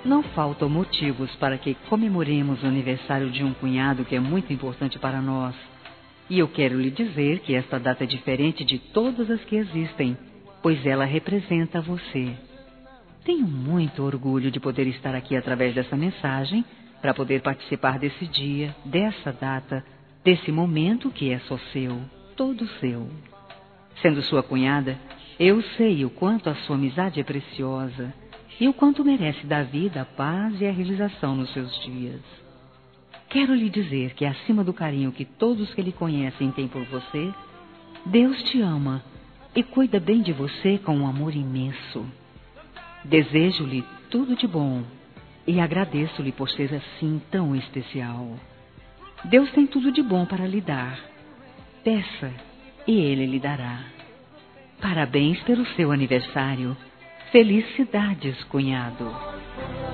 Não faltam motivos para que comemoremos o aniversário de um cunhado que é muito importante para nós. E eu quero lhe dizer que esta data é diferente de todas as que existem, pois ela representa você. Tenho muito orgulho de poder estar aqui através dessa mensagem, para poder participar desse dia, dessa data, desse momento que é só seu, todo seu. Sendo sua cunhada, eu sei o quanto a sua amizade é preciosa e o quanto merece da vida a paz e a realização nos seus dias. Quero lhe dizer que, acima do carinho que todos que lhe conhecem têm por você, Deus te ama e cuida bem de você com um amor imenso. Desejo-lhe tudo de bom e agradeço-lhe por ser assim tão especial. Deus tem tudo de bom para lhe dar. Peça e Ele lhe dará. Parabéns pelo seu aniversário. Felicidades, cunhado.